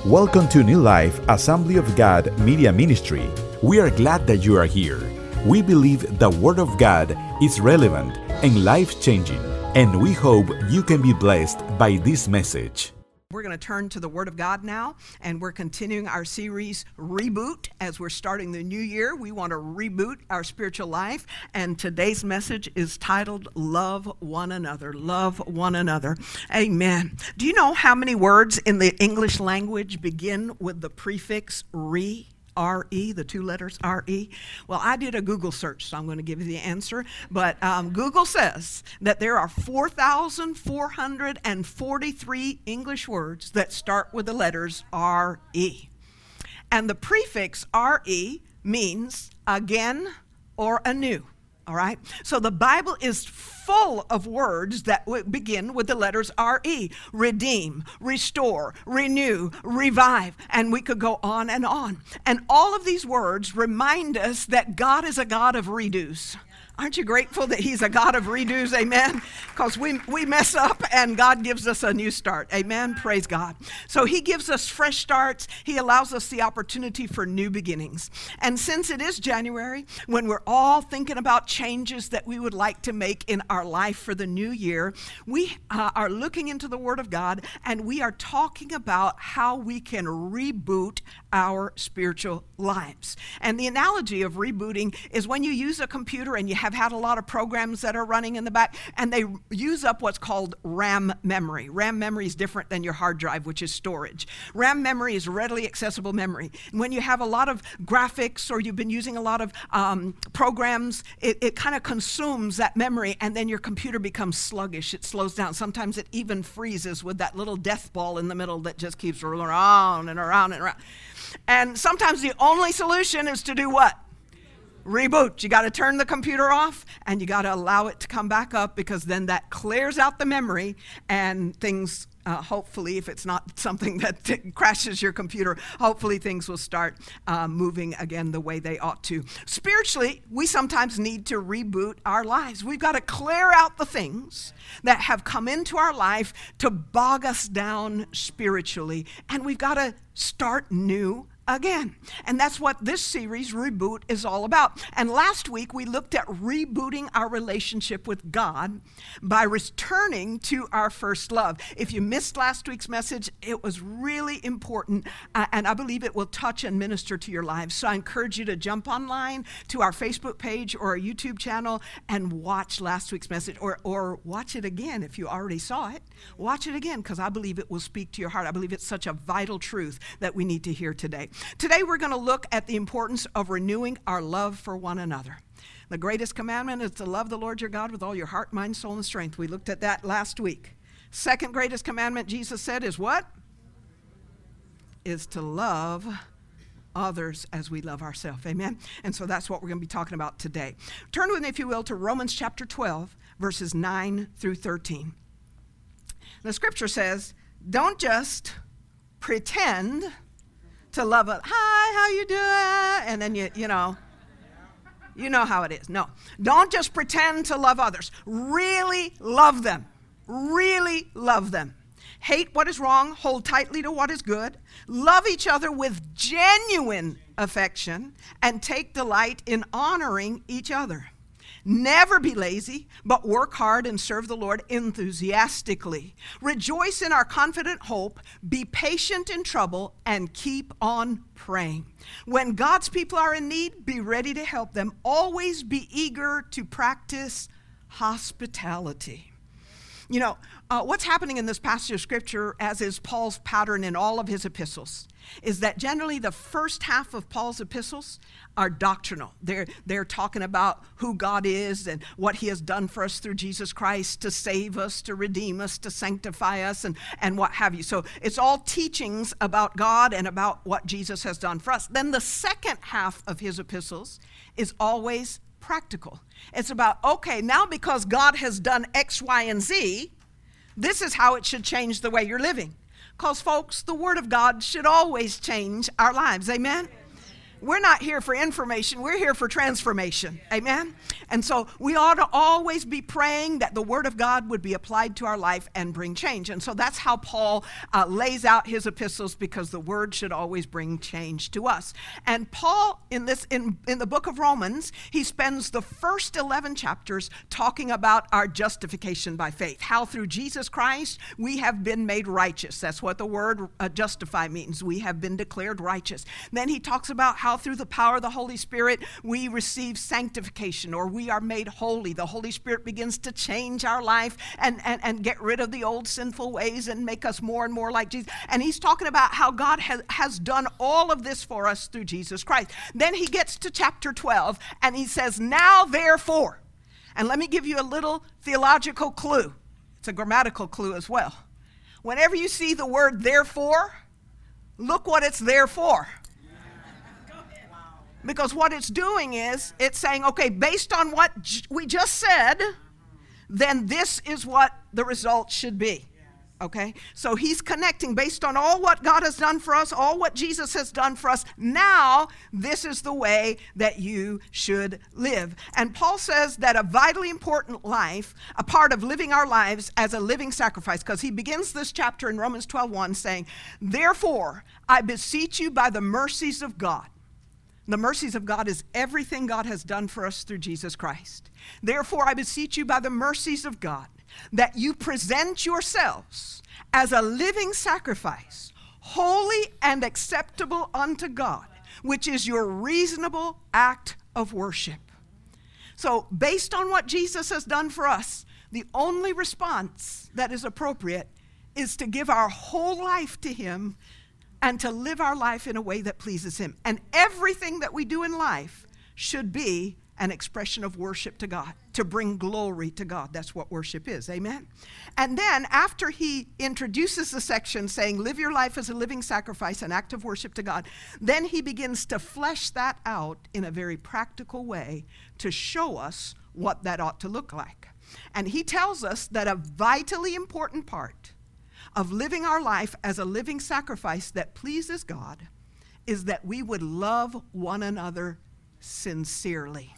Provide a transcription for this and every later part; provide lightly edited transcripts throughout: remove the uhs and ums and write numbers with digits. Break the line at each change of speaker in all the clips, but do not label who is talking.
Welcome to New Life Assembly of God Media Ministry. We are glad that you are here. We believe the Word of God is relevant and life-changing, and we hope you can be blessed by this message.
We're going to turn to the Word of God now, and we're continuing our series, Reboot. As we're starting the new year, we want to reboot our spiritual life, and today's message is titled, Love One Another. Love one another. Amen. Do you know how many words in the English language begin with the prefix re? R-E, the two letters R-E. Well, I did a Google search, so I'm going to give you the answer. But Google says that there are 4,443 English words that start with the letters R-E. And the prefix R-E means again or anew. All right? So the Bible is full of words that begin with the letters R-E. Redeem, restore, renew, revive, and we could go on. And all of these words remind us that God is a God of redos. Aren't you grateful that He's a God of redos? Amen? Because we mess up and God gives us a new start. Amen? Praise God. So He gives us fresh starts. He allows us the opportunity for new beginnings. And since it is January, when we're all thinking about changes that we would like to make in our life for the new year, we are looking into the Word of God, and we are talking about how we can reboot our spiritual lives. And the analogy of rebooting is when you use a computer and you have had a lot of programs that are running in the back, and they use up what's called RAM memory. RAM memory is different than your hard drive, which is storage. RAM memory is readily accessible memory. And when you have a lot of graphics or you've been using a lot of programs, it kind of consumes that memory, and then your computer becomes sluggish. It slows down. Sometimes it even freezes with that little death ball in the middle that just keeps rolling around and around and around. And sometimes the only solution is to do what? Reboot. You got to turn the computer off and you got to allow it to come back up, because then that clears out the memory and things, hopefully, if it's not something that crashes your computer, hopefully things will start moving again the way they ought to. Spiritually, we sometimes need to reboot our lives. We've got to clear out the things that have come into our life to bog us down spiritually, and we've got to start new again. And that's what this series, Reboot, is all about. And last week, we looked at rebooting our relationship with God by returning to our first love. If you missed last week's message, it was really important, and I believe it will touch and minister to your lives. So I encourage you to jump online to our Facebook page or our YouTube channel and watch last week's message, or watch it again if you already saw it. Watch it again, because I believe it will speak to your heart. I believe it's such a vital truth that we need to hear today. Today we're going to look at the importance of renewing our love for one another. The greatest commandment is to love the Lord your God with all your heart, mind, soul, and strength. We looked at that last week. Second greatest commandment, Jesus said, is what? Is to love others as we love ourselves. Amen? And so that's what we're going to be talking about today. Turn with me, if you will, to Romans chapter 12, verses 9 through 13. The scripture says, don't just pretend to love it. Hi, how you doing? And then you know how it is. No, don't just pretend to love others. Really love them. Really love them. Hate what is wrong. Hold tightly to what is good. Love each other with genuine affection, and take delight in honoring each other. Never be lazy, but work hard and serve the Lord enthusiastically. Rejoice in our confident hope, be patient in trouble, and keep on praying. When God's people are in need, be ready to help them. Always be eager to practice hospitality. You know, what's happening in this passage of Scripture, as is Paul's pattern in all of his epistles, is that generally the first half of Paul's epistles are doctrinal. They're talking about who God is and what He has done for us through Jesus Christ to save us, to redeem us, to sanctify us, and what have you. So it's all teachings about God and about what Jesus has done for us. Then the second half of his epistles is always practical. It's about, okay, now because God has done X, Y, and Z, this is how it should change the way you're living. Because, folks, the Word of God should always change our lives. Amen? We're not here for information. We're here for transformation. Amen? And so we ought to always be praying that the Word of God would be applied to our life and bring change. And so that's how Paul lays out his epistles, because the Word should always bring change to us. And Paul, in the book of Romans, he spends the first 11 chapters talking about our justification by faith, how through Jesus Christ we have been made righteous. That's what the word justify means. We have been declared righteous. Then he talks about how through the power of the Holy Spirit we receive sanctification, or we are made holy. The Holy Spirit begins to change our life and get rid of the old sinful ways and make us more and more like Jesus. And he's talking about how God has done all of this for us through Jesus Christ. Then he gets to chapter 12 and he says, now therefore, and let me give you a little theological clue. It's a grammatical clue as well. Whenever you see the word therefore, look what it's there for. Because what it's doing is, it's saying, okay, based on what we just said, then this is what the result should be. Okay? So he's connecting based on all what God has done for us, all what Jesus has done for us. Now, this is the way that you should live. And Paul says that a vitally important life, a part of living our lives as a living sacrifice, because he begins this chapter in Romans 12:1 saying, therefore, I beseech you by the mercies of God. The mercies of God is everything God has done for us through Jesus Christ. Therefore, I beseech you by the mercies of God that you present yourselves as a living sacrifice, holy and acceptable unto God, which is your reasonable act of worship. So, based on what Jesus has done for us, the only response that is appropriate is to give our whole life to Him and to live our life in a way that pleases Him. And everything that we do in life should be an expression of worship to God, to bring glory to God. That's what worship is, amen? And then after he introduces the section saying, live your life as a living sacrifice, an act of worship to God, then he begins to flesh that out in a very practical way to show us what that ought to look like. And he tells us that a vitally important part of living our life as a living sacrifice that pleases God is that we would love one another sincerely.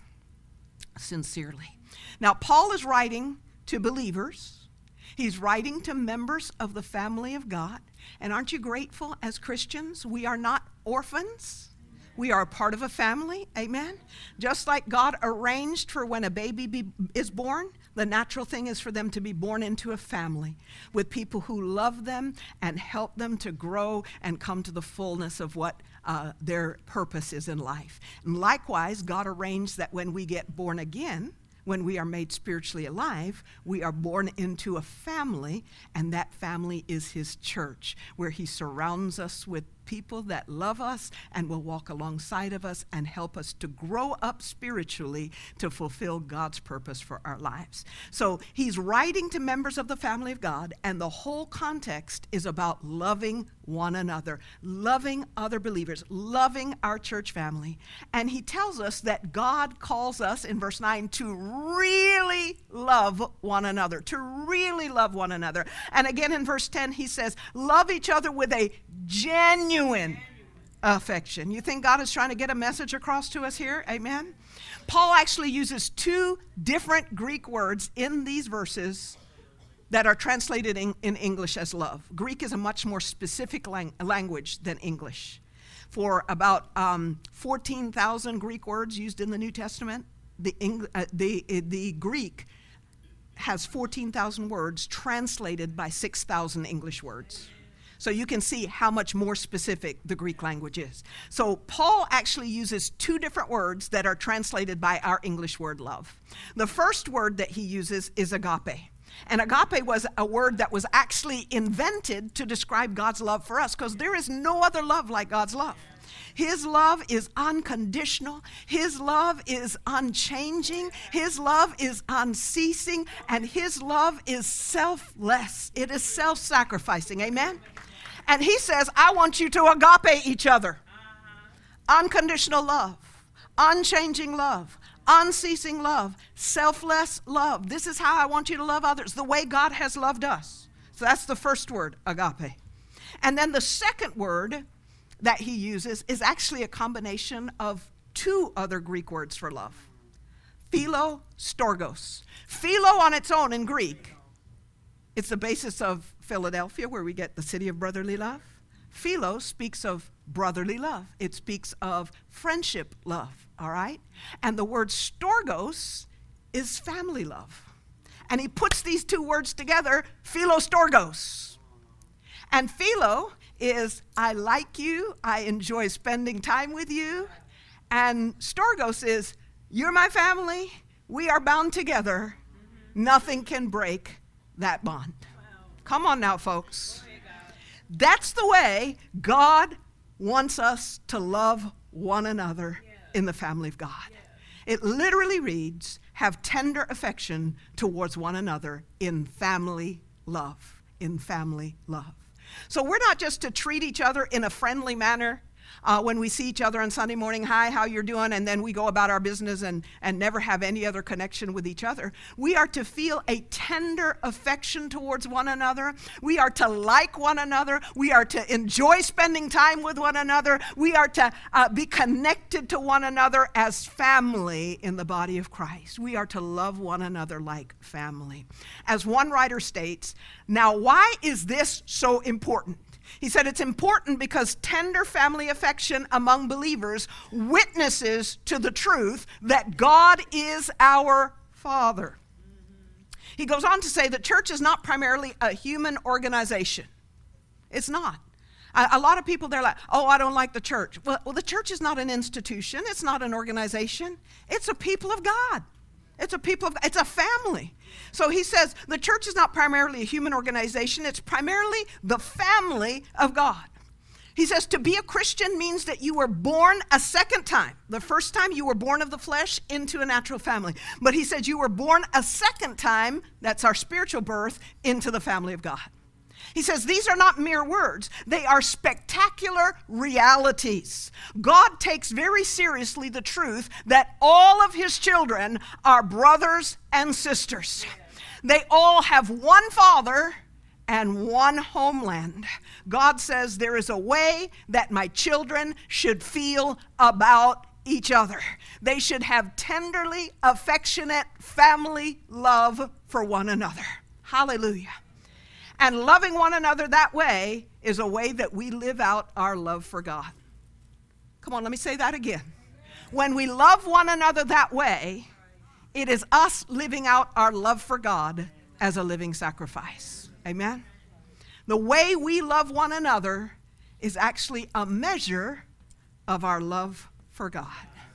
Sincerely. Now, Paul is writing to believers. He's writing to members of the family of God. And aren't you grateful as Christians? We are not orphans. We are a part of a family. Amen. Just like God arranged for when a baby is born, the natural thing is for them to be born into a family with people who love them and help them to grow and come to the fullness of what their purpose is in life. And likewise, God arranged that when we get born again, when we are made spiritually alive, we are born into a family, and that family is His church, where He surrounds us with people that love us and will walk alongside of us and help us to grow up spiritually to fulfill God's purpose for our lives. So he's writing to members of the family of God, and the whole context is about loving one another, loving other believers, loving our church family. And he tells us that God calls us in verse 9 to really love one another, to really love one another. And again in verse 10 he says, love each other with a genuine affection. You think God is trying to get a message across to us here? Amen? Paul actually uses two different Greek words in these verses that are translated in English as love. Greek is a much more specific language than English. For about 14,000 Greek words used in the New Testament, the Greek has 14,000 words translated by 6,000 English words. So you can see how much more specific the Greek language is. So Paul actually uses two different words that are translated by our English word love. The first word that he uses is agape. And agape was a word that was actually invented to describe God's love for us, because there is no other love like God's love. His love is unconditional. His love is unchanging. His love is unceasing. And His love is selfless. It is self-sacrificing. Amen? And he says, I want you to agape each other. Unconditional love, unchanging love, unceasing love, selfless love. This is how I want you to love others, the way God has loved us. So that's the first word, agape. And then the second word that he uses is actually a combination of two other Greek words for love. Philo, storgos. Philo on its own in Greek, it's the basis of Philadelphia, where we get the city of brotherly love. Philo speaks of brotherly love. It speaks of friendship love, all right? And the word storgos is family love. And he puts these two words together, philostorgos. And philo is, I like you, I enjoy spending time with you. And storgos is, you're my family, we are bound together. Nothing can break that bond. Come on now, folks. That's the way God wants us to love one another in the family of God. It literally reads, have tender affection towards one another in family love. In family love. So we're not just to treat each other in a friendly manner when we see each other on Sunday morning, hi, how you're doing, and then we go about our business and never have any other connection with each other. We are to feel a tender affection towards one another. We are to like one another. We are to enjoy spending time with one another. We are to be connected to one another as family in the body of Christ. We are to love one another like family. As one writer states, now why is this so important? He said it's important because tender family affection among believers witnesses to the truth that God is our Father. He goes on to say that church is not primarily a human organization. It's not. A lot of people, they're like, oh, I don't like the church. Well, the church is not an institution. It's not an organization. It's a people of God. It's a family. So he says the church is not primarily a human organization. It's primarily the family of God. He says to be a Christian means that you were born a second time. The first time you were born of the flesh into a natural family. But he says you were born a second time, that's our spiritual birth, into the family of God. He says these are not mere words. They are spectacular realities. God takes very seriously the truth that all of his children are brothers and sisters. They all have one Father and one homeland. God says there is a way that my children should feel about each other. They should have tenderly affectionate family love for one another. Hallelujah. And loving one another that way is a way that we live out our love for God. Come on, let me say that again. When we love one another that way, it is us living out our love for God as a living sacrifice. Amen? The way we love one another is actually a measure of our love for God.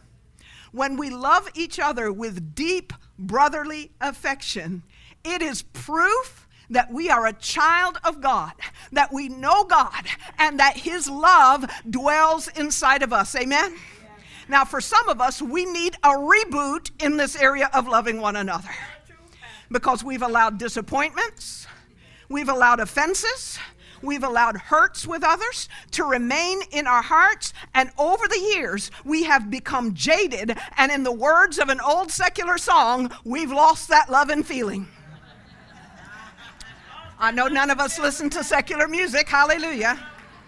When we love each other with deep brotherly affection, it is proof that we are a child of God, that we know God, and that his love dwells inside of us. Amen? Yeah. Now, for some of us, we need a reboot in this area of loving one another because we've allowed disappointments, we've allowed offenses, we've allowed hurts with others to remain in our hearts, and over the years, we have become jaded, and in the words of an old secular song, we've lost that love and feeling. I know none of us listen to secular music, hallelujah.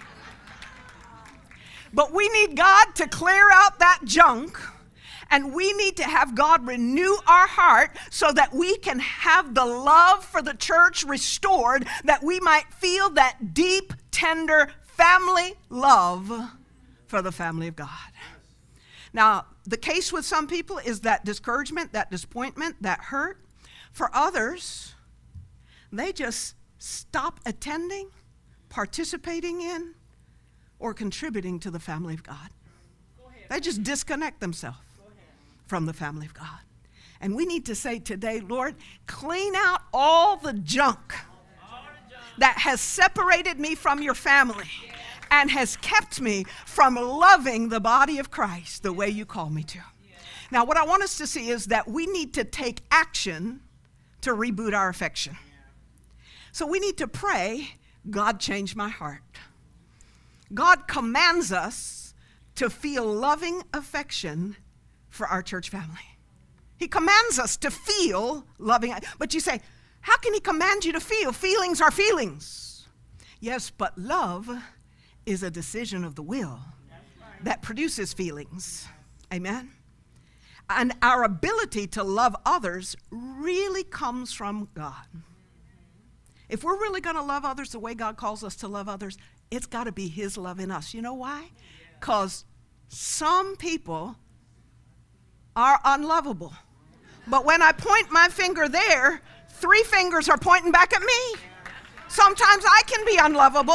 But we need God to clear out that junk, and we need to have God renew our heart so that we can have the love for the church restored, that we might feel that deep, tender family love for the family of God. Now, the case with some people is that discouragement, that disappointment, that hurt. For others, they just stop attending, participating in, or contributing to the family of God. They just disconnect themselves from the family of God. And we need to say today, Lord, clean out all the junk that has separated me from your family and has kept me from loving the body of Christ the way you call me to. Now, what I want us to see is that we need to take action to reboot our affection. So we need to pray, God, change my heart. God commands us to feel loving affection for our church family. He commands us to feel loving. But you say, how can he command you to feel? Feelings are feelings. Yes, but love is a decision of the will that produces feelings. Amen? And our ability to love others really comes from God. If we're really going to love others the way God calls us to love others, it's got to be His love in us. You know why? Because some people are unlovable. But when I point my finger there, 3 fingers are pointing back at me. Sometimes I can be unlovable.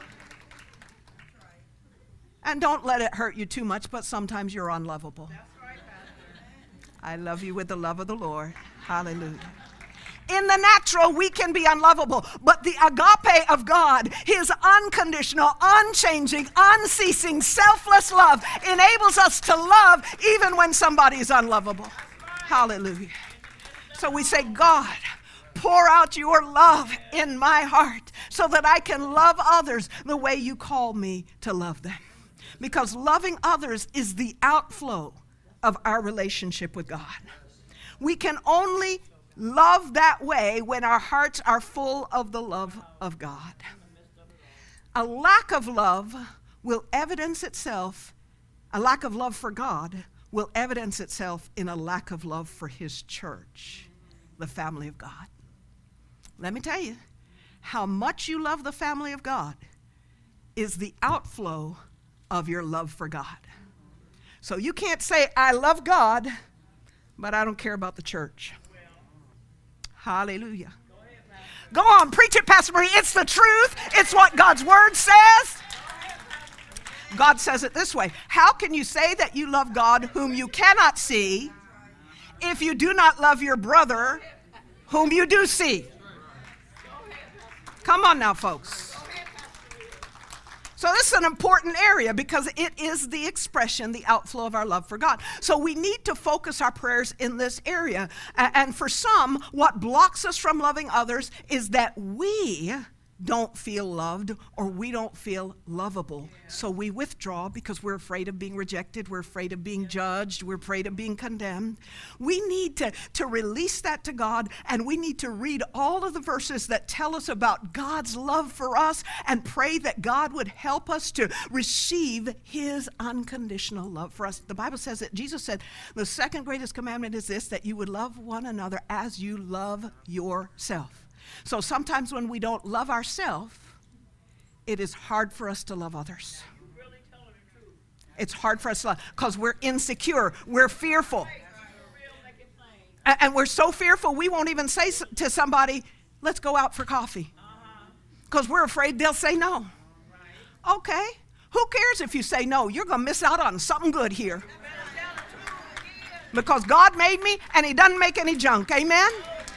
And don't let it hurt you too much, but sometimes you're unlovable. I love you with the love of the Lord. Hallelujah. In the natural, we can be unlovable, but the agape of God, His unconditional, unchanging, unceasing, selfless love enables us to love even when somebody is unlovable. Hallelujah. So we say, God, pour out your love in my heart so that I can love others the way you call me to love them. Because loving others is the outflow of our relationship with God. We can only love that way when our hearts are full of the love of God. A lack of love will evidence itself, a lack of love for God will evidence itself in a lack of love for His church, the family of God. Let me tell you, how much you love the family of God is the outflow of your love for God. So you can't say, I love God, but I don't care about the church. Hallelujah. Go on, preach it, Pastor Marie. It's the truth. It's what God's word says. God says it this way. How can you say that you love God whom you cannot see if you do not love your brother whom you do see? Come on now, folks. So this is an important area because it is the expression, the outflow of our love for God. So we need to focus our prayers in this area. And for some, what blocks us from loving others is that we don't feel loved or we don't feel lovable. So we withdraw because we're afraid of being rejected. We're afraid of being judged. We're afraid of being condemned. We need to release that to God, and we need to read all of the verses that tell us about God's love for us and pray that God would help us to receive His unconditional love for us. The Bible says that Jesus said, the second greatest commandment is this, that you would love one another as you love yourself. So sometimes when we don't love ourselves, it is hard for us to love others. It's hard for us to love because we're insecure, we're fearful. And we're so fearful we won't even say to somebody, let's go out for coffee. Because we're afraid they'll say no. Okay, who cares if you say no? You're going to miss out on something good here. Because God made me and He doesn't make any junk. Amen?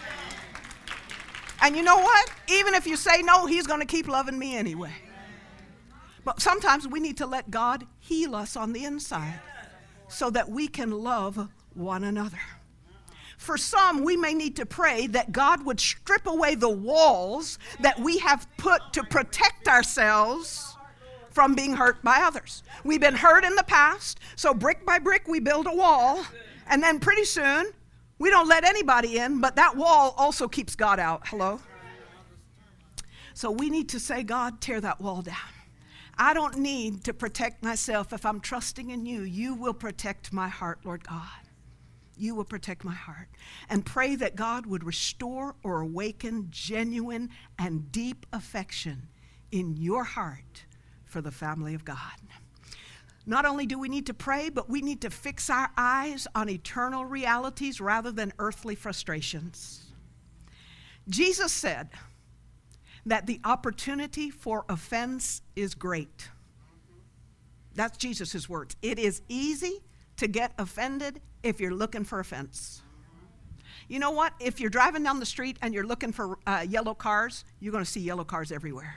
And you know what? Even if you say no, He's going to keep loving me anyway. But sometimes we need to let God heal us on the inside so that we can love one another. For some, we may need to pray that God would strip away the walls that we have put to protect ourselves from being hurt by others. We've been hurt in the past, so brick by brick we build a wall, and then pretty soon we don't let anybody in, but that wall also keeps God out. Hello? So we need to say, God, tear that wall down. I don't need to protect myself. If I'm trusting in you, you will protect my heart, Lord God. You will protect my heart. And pray that God would restore or awaken genuine and deep affection in your heart for the family of God. Not only do we need to pray, but we need to fix our eyes on eternal realities rather than earthly frustrations. Jesus said that the opportunity for offense is great. That's Jesus' words. It is easy to get offended if you're looking for offense. You know what? If you're driving down the street and you're looking for yellow cars, you're going to see yellow cars everywhere.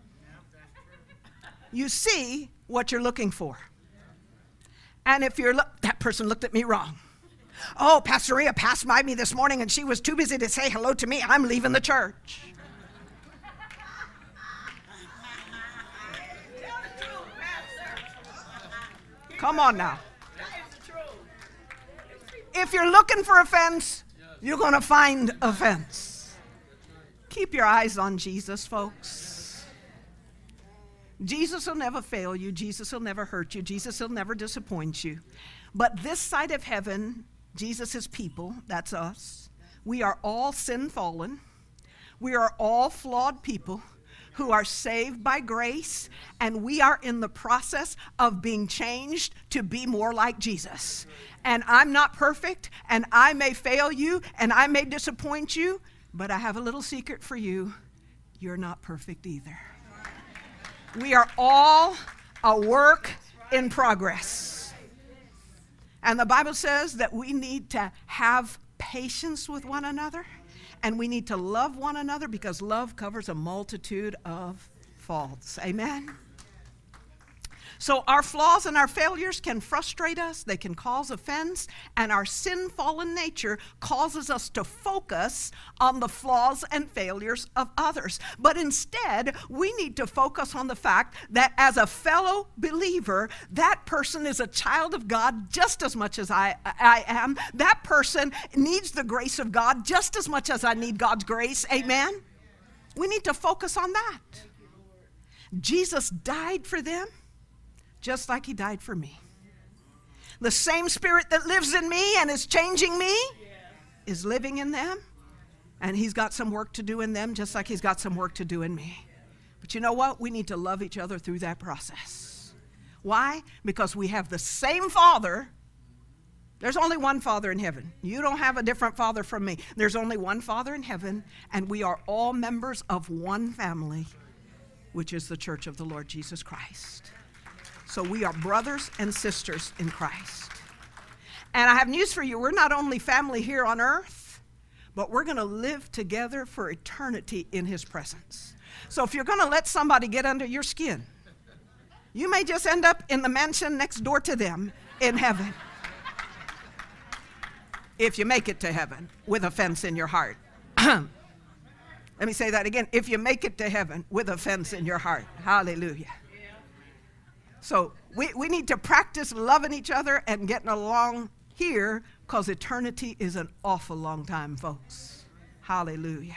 You see what you're looking for. And if you're, that person looked at me wrong. Oh, Pastor Rhea passed by me this morning and she was too busy to say hello to me. I'm leaving the church. Come on now. If you're looking for offense, you're going to find offense. Keep your eyes on Jesus, folks. Jesus will never fail you. Jesus will never hurt you. Jesus will never disappoint you. But this side of heaven, Jesus' people, that's us, we are all sin fallen. We are all flawed people who are saved by grace, and we are in the process of being changed to be more like Jesus. And I'm not perfect, and I may fail you, and I may disappoint you, but I have a little secret for you. You're not perfect either. We are all a work in progress. And the Bible says that we need to have patience with one another, and we need to love one another because love covers a multitude of faults. Amen? So our flaws and our failures can frustrate us, they can cause offense, and our sin-fallen nature causes us to focus on the flaws and failures of others. But instead, we need to focus on the fact that as a fellow believer, that person is a child of God just as much as I am. That person needs the grace of God just as much as I need God's grace. Amen? We need to focus on that. Jesus died for them, just like he died for me. The same Spirit that lives in me and is changing me is living in them. And he's got some work to do in them, just like he's got some work to do in me. But you know what? We need to love each other through that process. Why? Because we have the same Father. There's only one Father in heaven. You don't have a different Father from me. There's only one Father in heaven, and we are all members of one family, which is the church of the Lord Jesus Christ. So we are brothers and sisters in Christ. And I have news for you. We're not only family here on earth, but we're going to live together for eternity in his presence. So if you're going to let somebody get under your skin, you may just end up in the mansion next door to them in heaven. If you make it to heaven with offense in your heart. Let me say that again. If you make it to heaven with offense in your heart. Hallelujah. So we need to practice loving each other and getting along here, because eternity is an awful long time, folks. Hallelujah.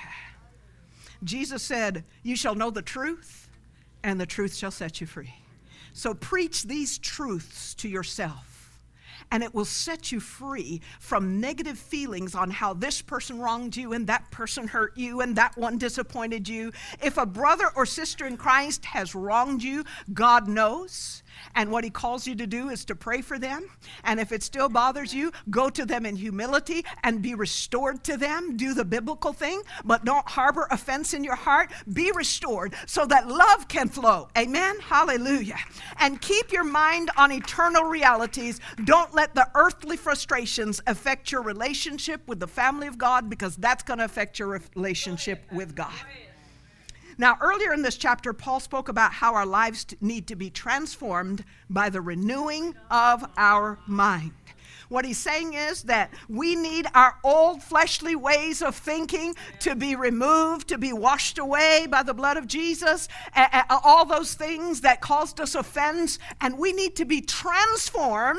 Jesus said, you shall know the truth, and the truth shall set you free. So preach these truths to yourself, and it will set you free from negative feelings on how this person wronged you and that person hurt you and that one disappointed you. If a brother or sister in Christ has wronged you, God knows. And what he calls you to do is to pray for them. And if it still bothers you, go to them in humility and be restored to them. Do the biblical thing, but don't harbor offense in your heart. Be restored so that love can flow. Amen? Hallelujah. And keep your mind on eternal realities. Don't let the earthly frustrations affect your relationship with the family of God, because that's going to affect your relationship with God. Now, earlier in this chapter, Paul spoke about how our lives need to be transformed by the renewing of our mind. What he's saying is that we need our old fleshly ways of thinking to be removed, to be washed away by the blood of Jesus, all those things that caused us offense, and we need to be transformed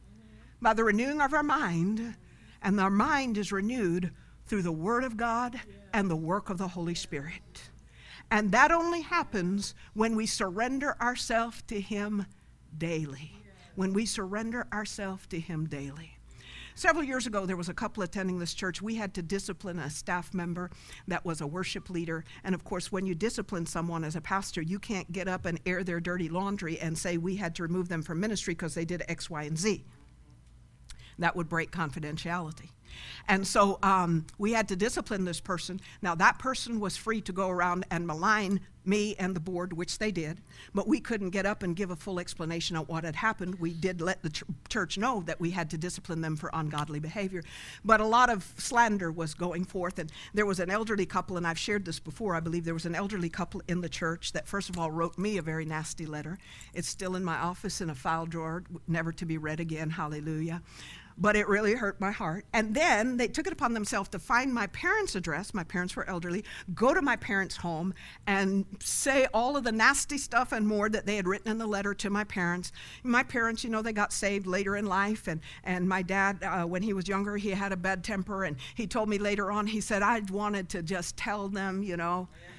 by the renewing of our mind, and our mind is renewed through the Word of God and the work of the Holy Spirit. And that only happens when we surrender ourselves to him daily. When we surrender ourselves to him daily. Several years ago, there was a couple attending this church. We had to discipline a staff member that was a worship leader. And of course, when you discipline someone as a pastor, you can't get up and air their dirty laundry and say we had to remove them from ministry because they did X, Y, and Z. That would break confidentiality. And so we had to discipline this person. Now, that person was free to go around and malign me and the board, which they did, but we couldn't get up and give a full explanation of what had happened. We did let the church know that we had to discipline them for ungodly behavior. But a lot of slander was going forth, and there was an elderly couple, and I've shared this before, I believe there was an elderly couple in the church that first of all wrote me a very nasty letter. It's still in my office in a file drawer, never to be read again, hallelujah. But it really hurt my heart. And then they took it upon themselves to find my parents' address. My parents were elderly. Go to my parents' home and say all of the nasty stuff and more that they had written in the letter to my parents. My parents, you know, they got saved later in life. And my dad, when he was younger, he had a bad temper. And he told me later on, he said, I wanted to just tell them, you know,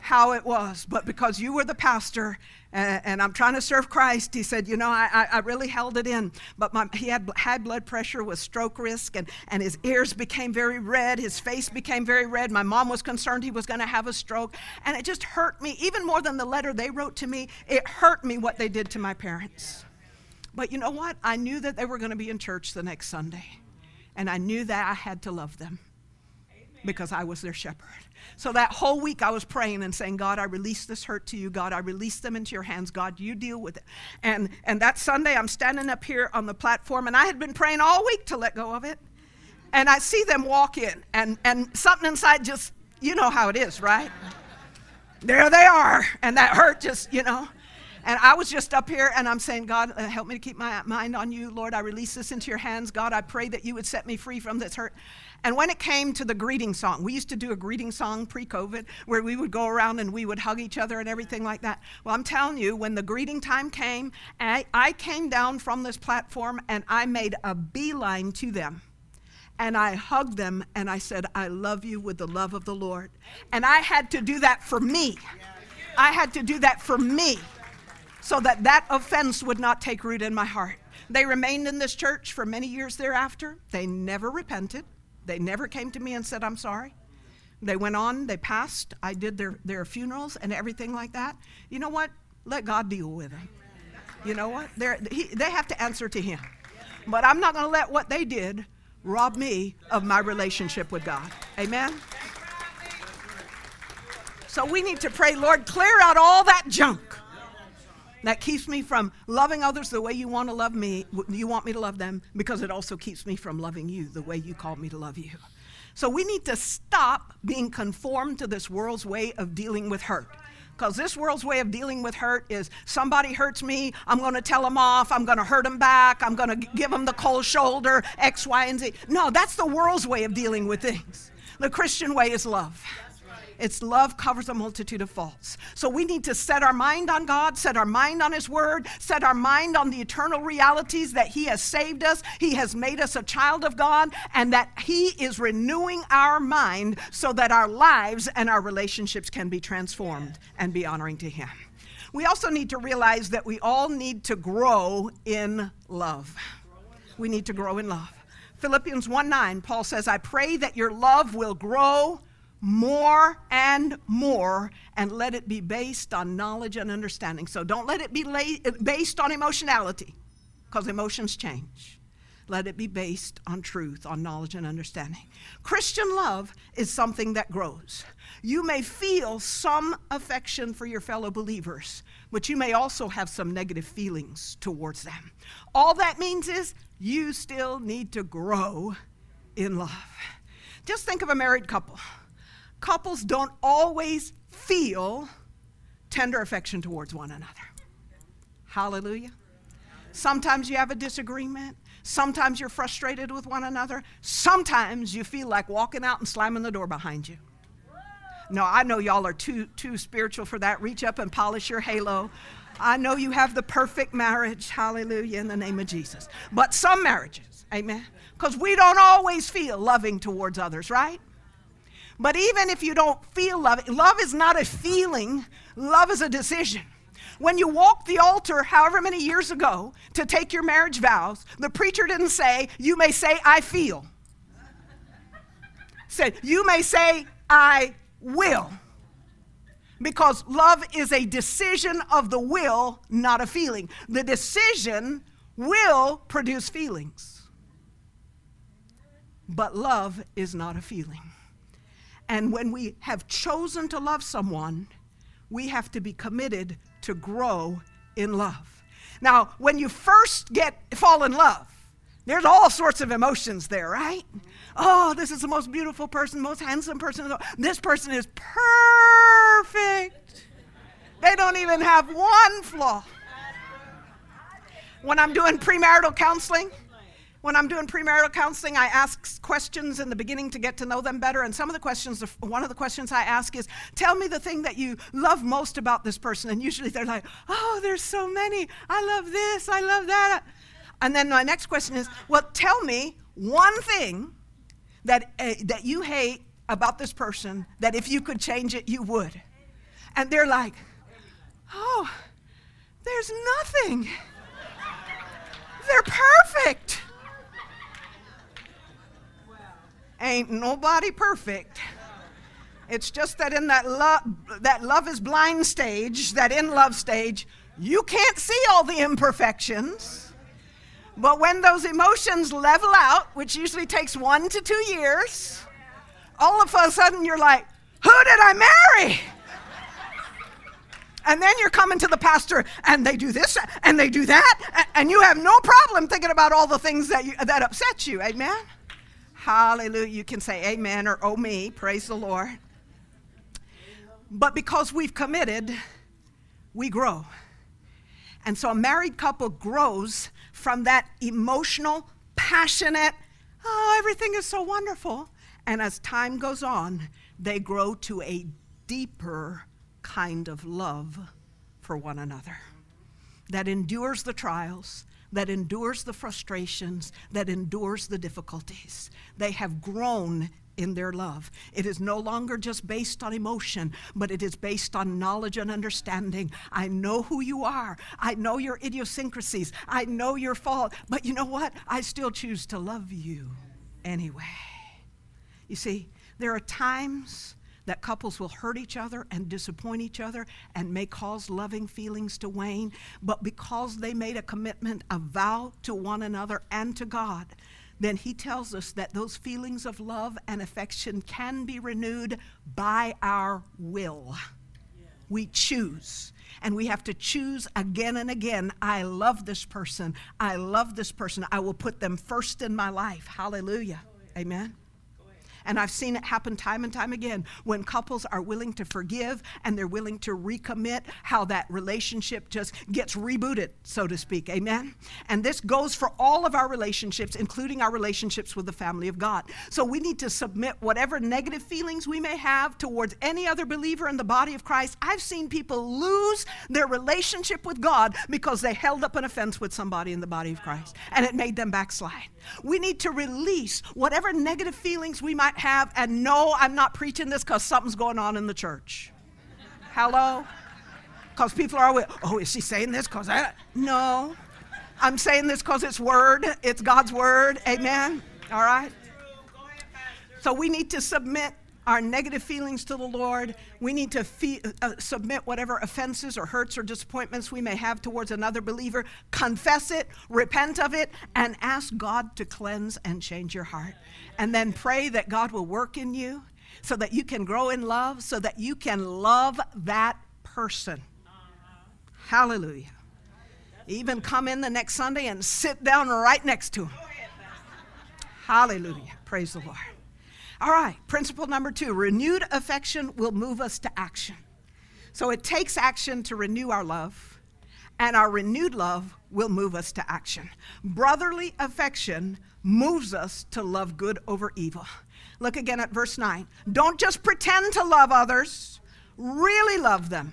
how it was, but because you were the pastor and I'm trying to serve Christ, he said, you know, I really held it in. But he had high blood pressure with stroke risk, and his ears became very red. His face became very red. My mom was concerned he was going to have a stroke. And it just hurt me, even more than the letter they wrote to me. It hurt me what they did to my parents. But you know what? I knew that they were going to be in church the next Sunday. And I knew that I had to love them because I was their shepherd. So that whole week I was praying and saying, God, I release this hurt to you. God, I release them into your hands. God, you deal with it. And that Sunday I'm standing up here on the platform, and I had been praying all week to let go of it. And I see them walk in, and something inside just, you know how it is, right? There they are. And that hurt just, you know. And I was just up here, and I'm saying, God, help me to keep my mind on you. Lord, I release this into your hands. God, I pray that you would set me free from this hurt. And when it came to the greeting song, we used to do a greeting song pre-COVID where we would go around and we would hug each other and everything like that. Well, I'm telling you, when the greeting time came, I came down from this platform and I made a beeline to them. And I hugged them and I said, I love you with the love of the Lord. And I had to do that for me. I had to do that for me so that offense would not take root in my heart. They remained in this church for many years thereafter. They never repented. They never came to me and said, I'm sorry. They went on, they passed. I did their funerals and everything like that. You know what? Let God deal with them. You know what? They have to answer to him. But I'm not going to let what they did rob me of my relationship with God. Amen? So we need to pray, Lord, clear out all that junk that keeps me from loving others the way you want to love me, you want me to love them, because it also keeps me from loving you the way you called me to love you. So we need to stop being conformed to this world's way of dealing with hurt. Because this world's way of dealing with hurt is somebody hurts me, I'm going to tell them off, I'm going to hurt them back, I'm going to give them the cold shoulder, X, Y, and Z. No, that's the world's way of dealing with things. The Christian way is love. It's love covers a multitude of faults. So we need to set our mind on God, set our mind on his word, set our mind on the eternal realities that he has saved us, he has made us a child of God, and that he is renewing our mind so that our lives and our relationships can be transformed and be honoring to him. We also need to realize that we all need to grow in love. We need to grow in love. Philippians 1:9, Paul says, I pray that your love will grow more and more, and let it be based on knowledge and understanding. So don't let it be based on emotionality, because emotions change. Let it be based on truth, on knowledge and understanding. Christian love is something that grows. You may feel some affection for your fellow believers, but you may also have some negative feelings towards them. All that means is you still need to grow in love. Just think of a married couple. Couples don't always feel tender affection towards one another. Hallelujah. Sometimes you have a disagreement. Sometimes you're frustrated with one another. Sometimes you feel like walking out and slamming the door behind you. No, I know y'all are too spiritual for that. Reach up and polish your halo. I know you have the perfect marriage. Hallelujah, in the name of Jesus. But some marriages, amen, because we don't always feel loving towards others, right? But even if you don't feel love is not a feeling. Love is a decision. When you walked the altar however many years ago to take your marriage vows, the preacher didn't say, you may say, I feel. Said, you may say, I will. Because love is a decision of the will, not a feeling. The decision will produce feelings. But love is not a feeling. And when we have chosen to love someone, we have to be committed to grow in love. Now, when you first fall in love, there's all sorts of emotions there, right? Oh, this is the most beautiful person, most handsome person. This person is perfect. They don't even have one flaw. When I'm doing premarital counseling, I ask questions in the beginning to get to know them better. And one of the questions I ask is, tell me the thing that you love most about this person. And usually they're like, oh, there's so many. I love this, I love that. And then my next question is, well, tell me one thing that you hate about this person that if you could change it, you would. And they're like, oh, there's nothing. They're perfect. Ain't nobody perfect. It's just that in that love is blind stage, that in love stage, you can't see all the imperfections. But when those emotions level out, which usually takes 1 to 2 years, all of a sudden you're like, who did I marry? And then you're coming to the pastor, and they do this, and they do that, and you have no problem thinking about all the things that upset you. Amen? Hallelujah. You can say amen or oh me. Praise the Lord. But because we've committed, we grow. And so a married couple grows from that emotional, passionate, oh, everything is so wonderful. And as time goes on, they grow to a deeper kind of love for one another that endures the trials, that endures the frustrations, that endures the difficulties. They have grown in their love. It is no longer just based on emotion, but it is based on knowledge and understanding. I know who you are. I know your idiosyncrasies. I know your fault. But you know what? I still choose to love you anyway. You see, there are times that couples will hurt each other and disappoint each other and may cause loving feelings to wane, but because they made a commitment, a vow to one another and to God, then he tells us that those feelings of love and affection can be renewed by our will. We choose, and we have to choose again and again. I love this person. I love this person. I will put them first in my life. Hallelujah. Amen. And I've seen it happen time and time again when couples are willing to forgive and they're willing to recommit, how that relationship just gets rebooted, so to speak. Amen? And this goes for all of our relationships, including our relationships with the family of God. So we need to submit whatever negative feelings we may have towards any other believer in the body of Christ. I've seen people lose their relationship with God because they held up an offense with somebody in the body of Christ, and it made them backslide. We need to release whatever negative feelings we might have, and no, I'm not preaching this because something's going on in the church. Hello? Because people are always, oh, is she saying this because that? No. I'm saying this because it's word. It's God's word. Amen? All right? So we need to submit our negative feelings to the Lord. We need to submit whatever offenses or hurts or disappointments we may have towards another believer. Confess it, repent of it, and ask God to cleanse and change your heart. And then pray that God will work in you so that you can grow in love, so that you can love that person. Hallelujah. Even come in the next Sunday and sit down right next to him. Hallelujah. Praise the Lord. All right, principle number 2, renewed affection will move us to action. So it takes action to renew our love, and our renewed love will move us to action. Brotherly affection moves us to love good over evil. Look again at verse 9. Don't just pretend to love others, really love them.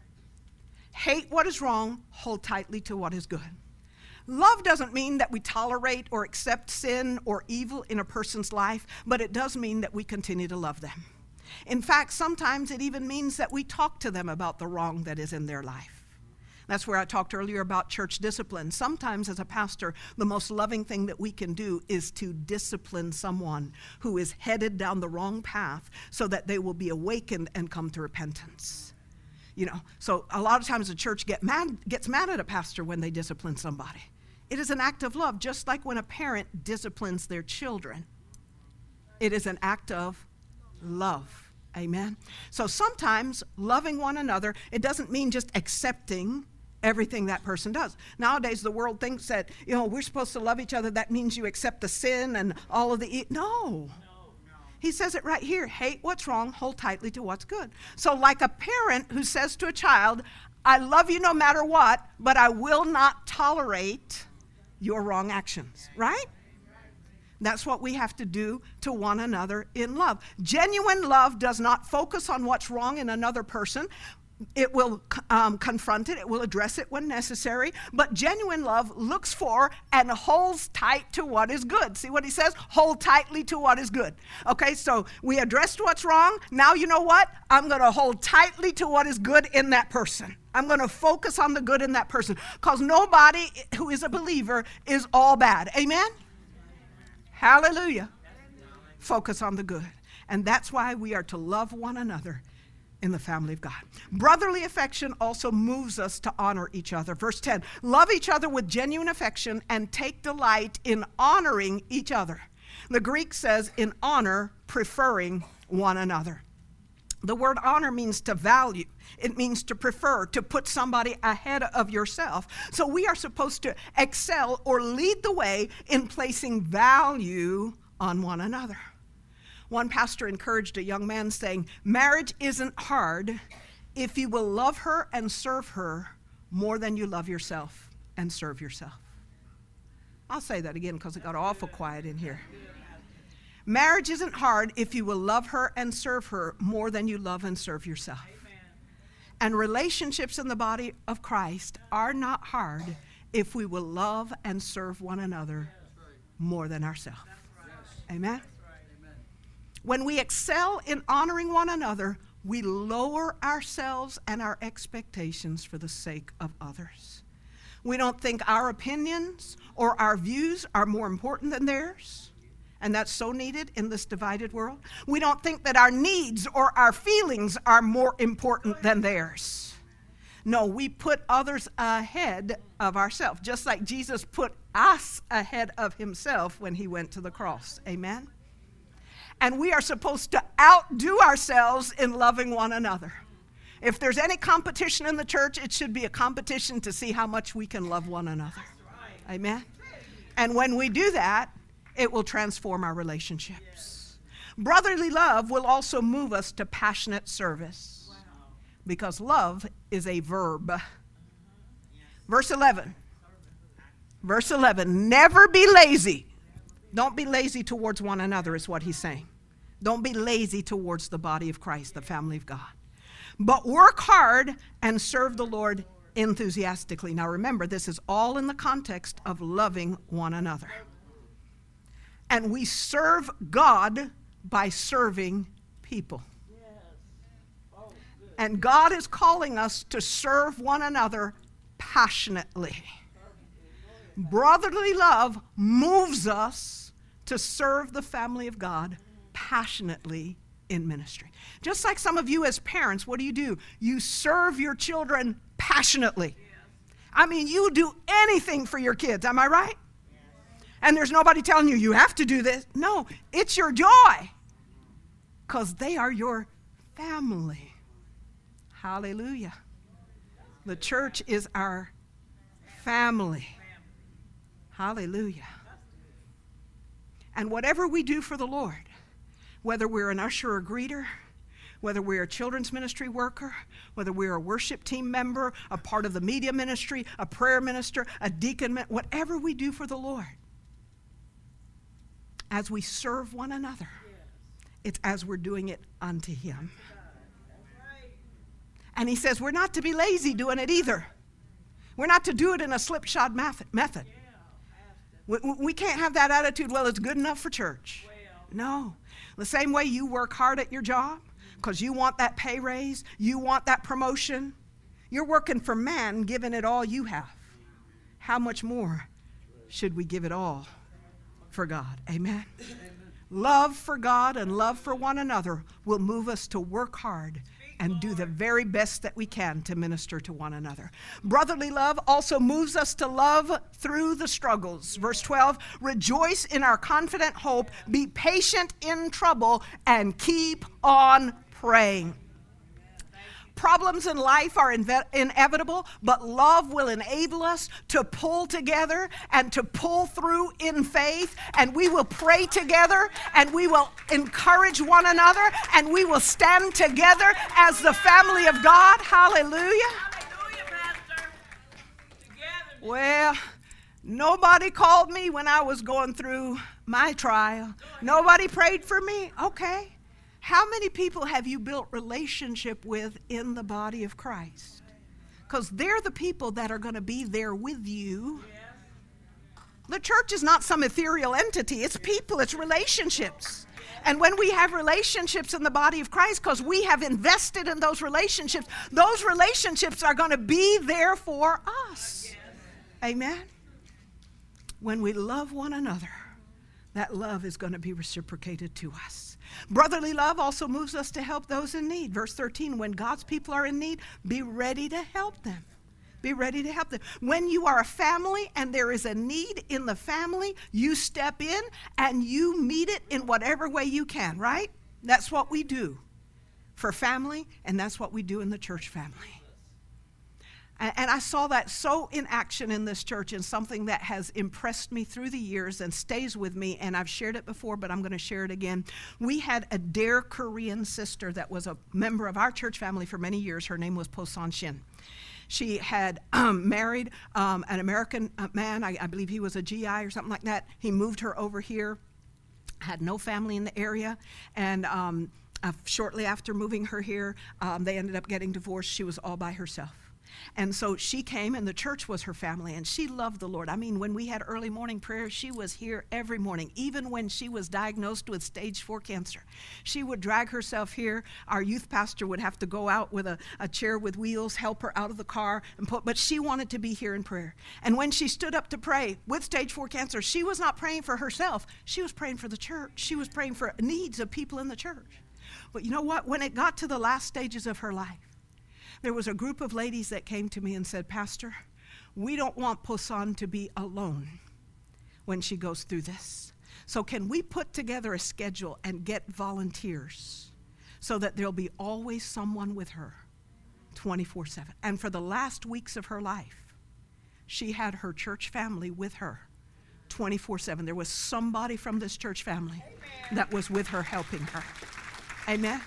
Hate what is wrong, hold tightly to what is good. Love doesn't mean that we tolerate or accept sin or evil in a person's life, but it does mean that we continue to love them. In fact, sometimes it even means that we talk to them about the wrong that is in their life. That's where I talked earlier about church discipline. Sometimes as a pastor, the most loving thing that we can do is to discipline someone who is headed down the wrong path so that they will be awakened and come to repentance. You know, so a lot of times the church gets mad at a pastor when they discipline somebody. It is an act of love, just like when a parent disciplines their children. It is an act of love. Amen? So sometimes loving one another, it doesn't mean just accepting everything that person does. Nowadays, the world thinks that, you know, we're supposed to love each other. That means you accept the sin and all of the No. He says it right here. Hate what's wrong, hold tightly to what's good. So like a parent who says to a child, I love you no matter what, but I will not tolerate your wrong actions, right? That's what we have to do to one another in love. Genuine love does not focus on what's wrong in another person, It will confront it. It will address it when necessary. But genuine love looks for and holds tight to what is good. See what he says? Hold tightly to what is good. Okay, so we addressed what's wrong. Now you know what? I'm going to hold tightly to what is good in that person. I'm going to focus on the good in that person. Because nobody who is a believer is all bad. Amen? Hallelujah. Focus on the good. And that's why we are to love one another in the family of God. Brotherly affection also moves us to honor each other. Verse 10, love each other with genuine affection and take delight in honoring each other. The Greek says in honor, preferring one another. The word honor means to value. It means to prefer, to put somebody ahead of yourself. So we are supposed to excel or lead the way in placing value on one another. One pastor encouraged a young man saying, marriage isn't hard if you will love her and serve her more than you love yourself and serve yourself. I'll say that again because it got awful quiet in here. Marriage isn't hard if you will love her and serve her more than you love and serve yourself. And relationships in the body of Christ are not hard if we will love and serve one another more than ourselves. Amen? When we excel in honoring one another, we lower ourselves and our expectations for the sake of others. We don't think our opinions or our views are more important than theirs, and that's so needed in this divided world. We don't think that our needs or our feelings are more important than theirs. No, we put others ahead of ourselves, just like Jesus put us ahead of himself when he went to the cross. Amen? And we are supposed to outdo ourselves in loving one another. If there's any competition in the church, it should be a competition to see how much we can love one another. Amen? And when we do that, it will transform our relationships. Brotherly love will also move us to passionate service, because love is a verb. Verse 11. Verse 11, never be lazy. Don't be lazy towards one another is what he's saying. Don't be lazy towards the body of Christ, the family of God. But work hard and serve the Lord enthusiastically. Now remember, this is all in the context of loving one another. And we serve God by serving people. And God is calling us to serve one another passionately. Brotherly love moves us to serve the family of God passionately in ministry. Just like some of you as parents, what do? You serve your children passionately. I mean, you do anything for your kids, am I right? And there's nobody telling you, you have to do this. No, it's your joy, because they are your family. Hallelujah. The church is our family. Hallelujah. And whatever we do for the Lord, whether we're an usher or greeter, whether we're a children's ministry worker, whether we're a worship team member, a part of the media ministry, a prayer minister, a deacon, whatever we do for the Lord, as we serve one another, it's as we're doing it unto him. And he says we're not to be lazy doing it either. We're not to do it in a slipshod method. We can't have that attitude, well, it's good enough for church. No. The same way you work hard at your job because you want that pay raise, you want that promotion. You're working for man, giving it all you have. How much more should we give it all for God? Amen? Love for God and love for one another will move us to work hard and do the very best that we can to minister to one another. Brotherly love also moves us to love through the struggles. Verse 12, rejoice in our confident hope, be patient in trouble, and keep on praying. Problems in life are inevitable, but love will enable us to pull together and to pull through in faith, and we will pray together, and we will encourage one another, and we will stand together as the family of God. Hallelujah. Well, nobody called me when I was going through my trial. Nobody prayed for me. Okay. How many people have you built relationship with in the body of Christ? Because they're the people that are going to be there with you. The church is not some ethereal entity. It's people. It's relationships. And when we have relationships in the body of Christ, because we have invested in those relationships are going to be there for us. Amen? When we love one another, that love is going to be reciprocated to us. Brotherly love also moves us to help those in need. Verse 13, when God's people are in need, be ready to help them. Be ready to help them. When you are a family and there is a need in the family, you step in and you meet it in whatever way you can, right? That's what we do for family, and that's what we do in the church family. And I saw that so in action in this church, and something that has impressed me through the years and stays with me, and I've shared it before, but I'm going to share it again. We had a dear Korean sister that was a member of our church family for many years. Her name was Po San Shin. She had married an American man. I believe he was a GI or something like that. He moved her over here, had no family in the area, and shortly after moving her here, they ended up getting divorced. She was all by herself. And so she came, and the church was her family, and she loved the Lord. I mean, when we had early morning prayer, she was here every morning. Even when she was diagnosed with stage 4 cancer, she would drag herself here. Our youth pastor would have to go out with a chair with wheels, help her out of the car, but she wanted to be here in prayer. And when she stood up to pray with stage 4 cancer, she was not praying for herself. She was praying for the church. She was praying for needs of people in the church. But you know what? When it got to the last stages of her life, there was a group of ladies that came to me and said, Pastor, we don't want Posan to be alone when she goes through this. So can we put together a schedule and get volunteers so that there'll be always someone with her 24/7? And for the last weeks of her life, she had her church family with her 24/7. There was somebody from this church family that was with her, helping her. Amen?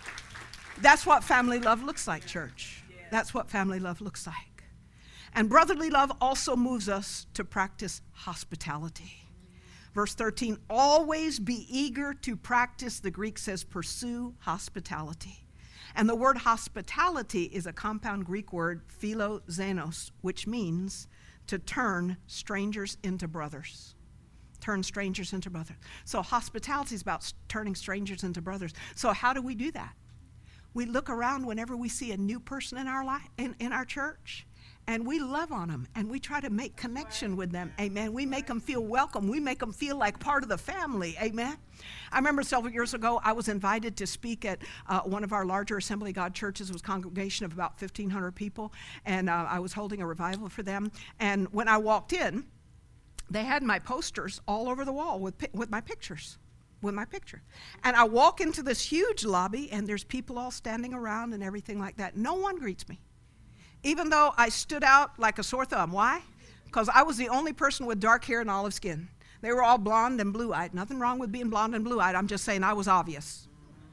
That's what family love looks like, church. That's what family love looks like. And brotherly love also moves us to practice hospitality. Verse 13, always be eager to practice, the Greek says, pursue hospitality. And the word hospitality is a compound Greek word, philoxenos, which means to turn strangers into brothers. Turn strangers into brothers. So hospitality is about turning strangers into brothers. So how do we do that? We look around whenever we see a new person in our life, in our church, and we love on them, and we try to make connection with them. Amen. We make them feel welcome. We make them feel like part of the family. Amen. I remember several years ago, I was invited to speak at one of our larger Assembly of God churches. It was a congregation of about 1,500 people, and I was holding a revival for them. And when I walked in, they had my posters all over the wall with my pictures. With my picture. And I walk into this huge lobby, and there's people all standing around and everything like that. No one greets me, even though I stood out like a sore thumb. Why? Because I was the only person with dark hair and olive skin. They were all blonde and blue-eyed. Nothing wrong with being blonde and blue-eyed. I'm just saying I was obvious.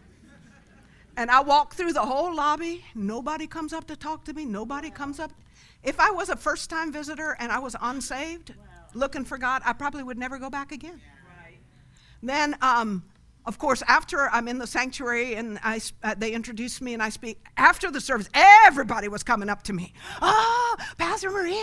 And I walk through the whole lobby. Nobody comes up to talk to me. Nobody comes up. If I was a first-time visitor and I was unsaved, looking for God, I probably would never go back again. Then, of course, after I'm in the sanctuary and they introduced me and I speak, after the service, everybody was coming up to me. Oh, Pastor Maria.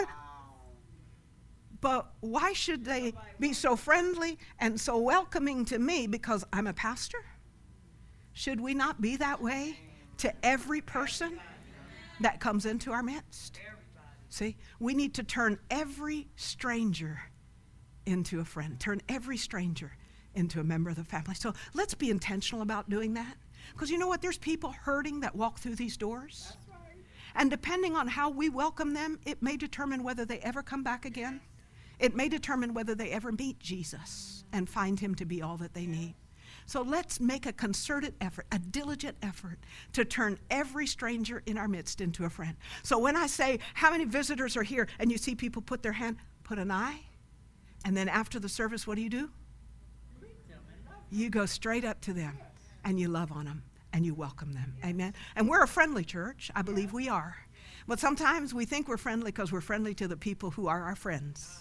But why should they be so friendly and so welcoming to me? Because I'm a pastor? Should we not be that way to every person that comes into our midst? See, we need to turn every stranger into a friend. Turn every stranger into a member of the family. So let's be intentional about doing that. Because you know what? There's people hurting that walk through these doors. Right. And depending on how we welcome them, it may determine whether they ever come back again. It may determine whether they ever meet Jesus and find him to be all that they need. So let's make a concerted effort, a diligent effort to turn every stranger in our midst into a friend. So when I say, how many visitors are here? And you see people put their hand, put an eye. And then after the service, what do? You go straight up to them and you love on them and you welcome them. Amen. And we're a friendly church. I believe we are. But sometimes we think we're friendly because we're friendly to the people who are our friends.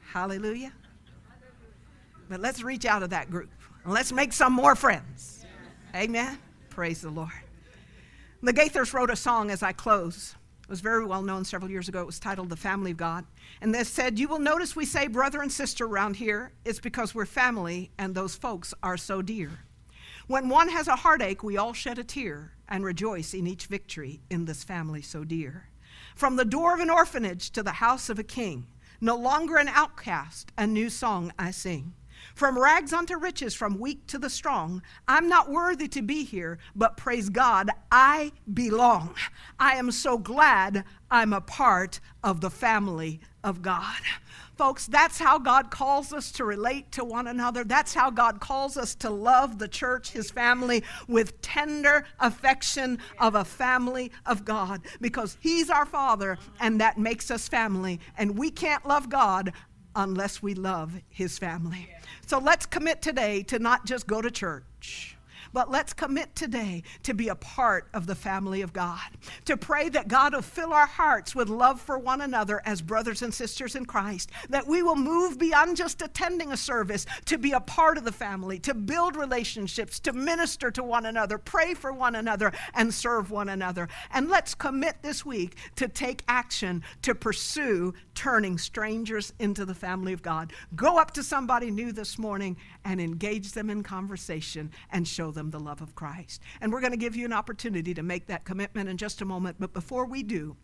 Hallelujah. But let's reach out of that group and let's make some more friends. Amen. Praise the Lord. The Gaithers wrote a song as I close. It was very well known several years ago. It was titled The Family of God. And this said, you will notice we say brother and sister around here. It's because we're family and those folks are so dear. When one has a heartache, we all shed a tear and rejoice in each victory in this family so dear. From the door of an orphanage to the house of a king, no longer an outcast, a new song I sing. From rags unto riches, from weak to the strong, I'm not worthy to be here, but praise God, I belong. I am so glad I'm a part of the family of God. Folks, that's how God calls us to relate to one another. That's how God calls us to love the church, his family, with tender affection of a family of God. Because he's our Father, and that makes us family. And we can't love God unless we love his family. So let's commit today to not just go to church, but let's commit today to be a part of the family of God, to pray that God will fill our hearts with love for one another as brothers and sisters in Christ, that we will move beyond just attending a service to be a part of the family, to build relationships, to minister to one another, pray for one another, and serve one another. And let's commit this week to take action to pursue turning strangers into the family of God. Go up to somebody new this morning and engage them in conversation and show them the love of Christ. And we're going to give you an opportunity to make that commitment in just a moment. But before we do,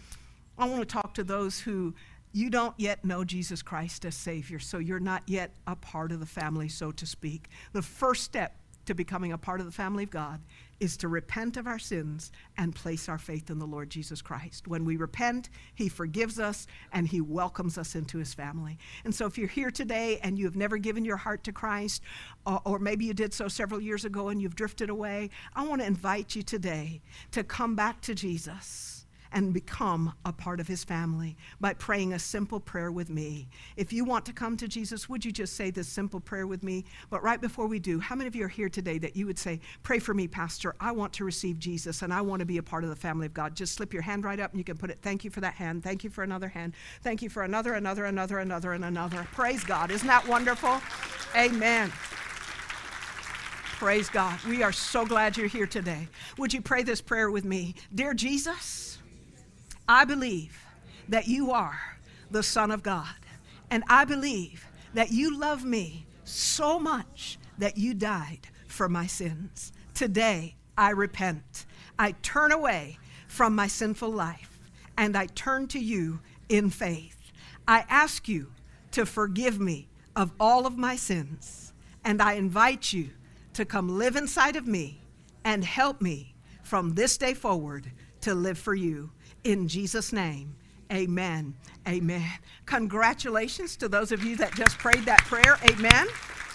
I want to talk to those who you don't yet know Jesus Christ as Savior, so you're not yet a part of the family, so to speak. The first step to becoming a part of the family of God is to repent of our sins and place our faith in the Lord Jesus Christ. When we repent, he forgives us and he welcomes us into his family. And so if you're here today and you have never given your heart to Christ, or maybe you did so several years ago and you've drifted away, I want to invite you today to come back to Jesus and become a part of his family by praying a simple prayer with me. If you want to come to Jesus, would you just say this simple prayer with me? But right before we do, how many of you are here today that you would say, pray for me, Pastor, I want to receive Jesus and I want to be a part of the family of God? Just slip your hand right up and you can put it. Thank you for that hand. Thank you for another hand. Thank you for another, and another. Praise God. Isn't that wonderful? Amen. Praise God. We are so glad you're here today. Would you pray this prayer with me? Dear Jesus, I believe that you are the Son of God, and I believe that you love me so much that you died for my sins. Today, I repent. I turn away from my sinful life, and I turn to you in faith. I ask you to forgive me of all of my sins, and I invite you to come live inside of me and help me from this day forward to live for you. In Jesus' name, amen, amen. Congratulations to those of you that just prayed that prayer, amen.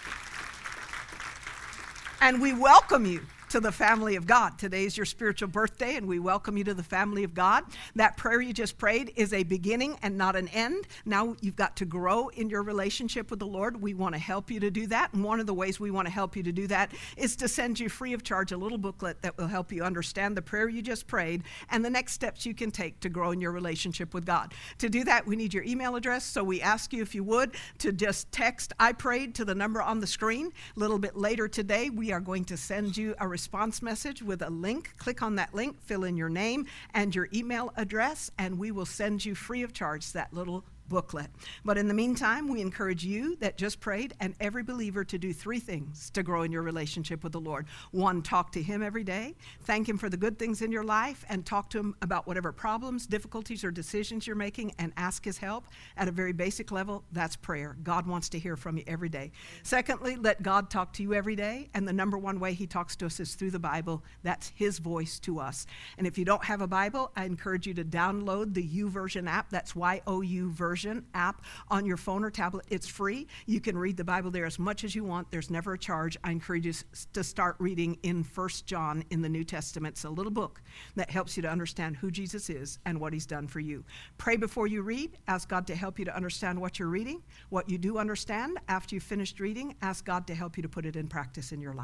And we welcome you to the family of God. Today is your spiritual birthday, and we welcome you to the family of God. That prayer you just prayed is a beginning and not an end. Now you've got to grow in your relationship with the Lord. We want to help you to do that, and one of the ways we want to help you to do that is to send you free of charge a little booklet that will help you understand the prayer you just prayed and the next steps you can take to grow in your relationship with God. To do that, we need your email address, so we ask you, if you would, to just text I prayed to the number on the screen. A little bit later today, we are going to send you a response message with a link. Click on that link, fill in your name and your email address, and we will send you free of charge that little booklet. But in the meantime, we encourage you that just prayed and every believer to do three things to grow in your relationship with the Lord. One, talk to him every day, thank him for the good things in your life, and talk to him about whatever problems, difficulties, or decisions you're making, and ask his help. At a very basic level, that's prayer. God wants to hear from you every day. Secondly, let God talk to you every day, and the number one way he talks to us is through the Bible. That's his voice to us. And if you don't have a Bible, I encourage you to download the YouVersion app. That's Y-O-U version app on your phone or tablet. It's free. You can read the Bible there as much as you want. There's never a charge. I encourage you to start reading in 1 John in the New Testament. It's a little book that helps you to understand who Jesus is and what he's done for you. Pray before you read. Ask God to help you to understand what you're reading. What you do understand, after you've finished reading, ask God to help you to put it in practice in your life.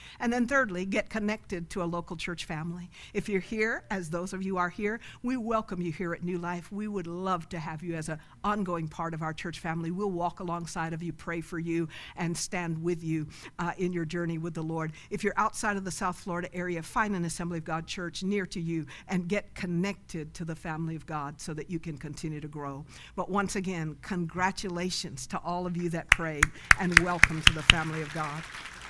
And then thirdly, get connected to a local church family. If you're here, as those of you are here, we welcome you here at New Life. We would love to have you as an ongoing part of our church family. We'll walk alongside of you, pray for you, and stand with you in your journey with the Lord. If you're outside of the South Florida area, find an Assembly of God church near to you and get connected to the family of God so that you can continue to grow. But once again, congratulations to all of you that prayed, and welcome to the family of God.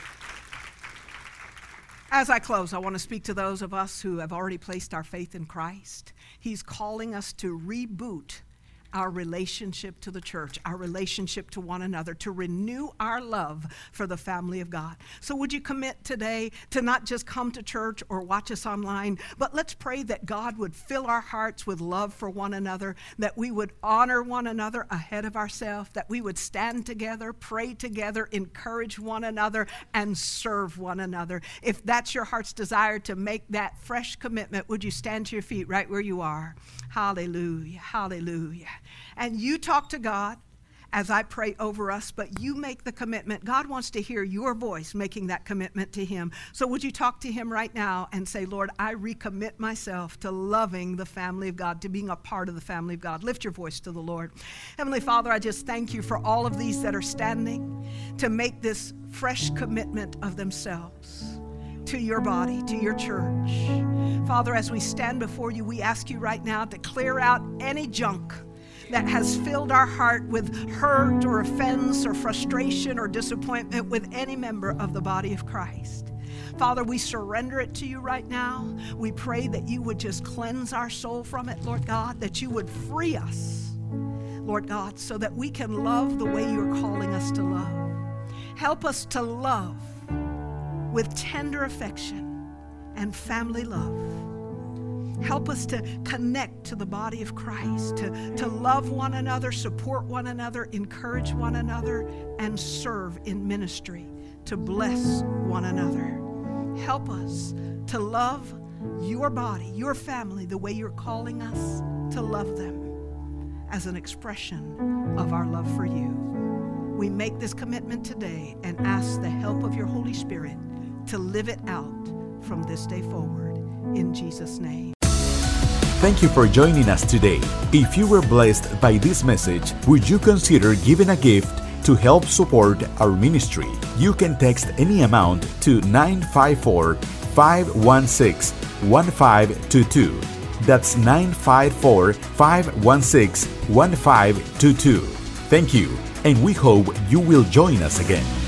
As I close, I want to speak to those of us who have already placed our faith in Christ. He's calling us to reboot our relationship to the church, our relationship to one another, to renew our love for the family of God. So would you commit today to not just come to church or watch us online, but let's pray that God would fill our hearts with love for one another, that we would honor one another ahead of ourselves, that we would stand together, pray together, encourage one another, and serve one another. If that's your heart's desire to make that fresh commitment, would you stand to your feet right where you are? Hallelujah, hallelujah. And you talk to God as I pray over us, but you make the commitment. God wants to hear your voice making that commitment to Him. So would you talk to Him right now and say, Lord, I recommit myself to loving the family of God, to being a part of the family of God. Lift your voice to the Lord. Heavenly Father, I just thank you for all of these that are standing to make this fresh commitment of themselves to your body, to your church. Father, as we stand before you, we ask you right now to clear out any junk that has filled our heart with hurt or offense or frustration or disappointment with any member of the body of Christ. Father, we surrender it to you right now. We pray that you would just cleanse our soul from it, Lord God, that you would free us, Lord God, so that we can love the way you're calling us to love. Help us to love with tender affection and family love. Help us to connect to the body of Christ, to love one another, support one another, encourage one another, and serve in ministry, to bless one another. Help us to love your body, your family, the way you're calling us to love them as an expression of our love for you. We make this commitment today and ask the help of your Holy Spirit to live it out from this day forward. In Jesus' name.
Thank you for joining us today. If you were blessed by this message, would you consider giving a gift to help support our ministry? You can text any amount to 954-516-1522. That's 954-516-1522. Thank you, and we hope you will join us again.